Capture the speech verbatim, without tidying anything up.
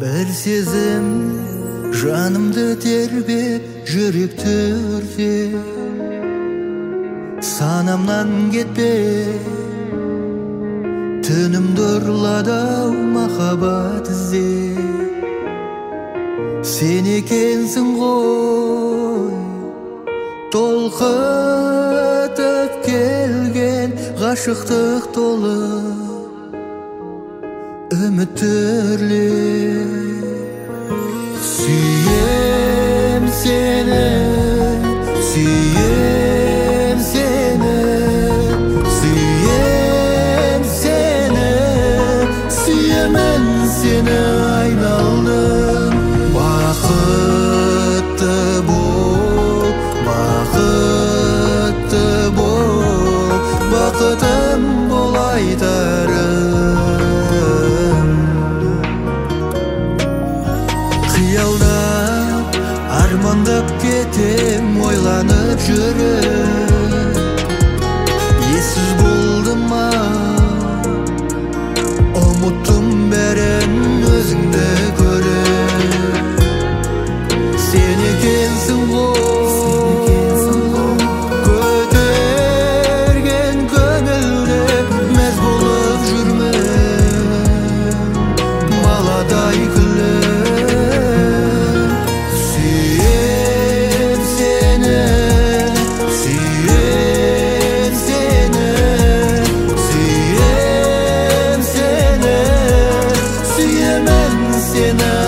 Бір сезім жанымды тербеп, жүректі өртеп, санамнан кетпей, түнімді ұрлады-ау махаббат іздеп. Сен екенсің ғой толқытып келген ғашықтық толы үміттерлер. Сүйем сені, сүйем сені, сүйем сені, сүйемін сені айналдым. Бақытты бол, бақытты бол, бақытым бол айтарым. Қиялдап, армандап кетем, ойланып жүріп, ессіз болды ма, ұмыттым бәрін өзіңді көріп. Сен екенсің ғой көтерген көңілді, мәз болып жүрмін баладай күліп. Сүйем сені, сүйем сені, сүйем сені, сүйемін сені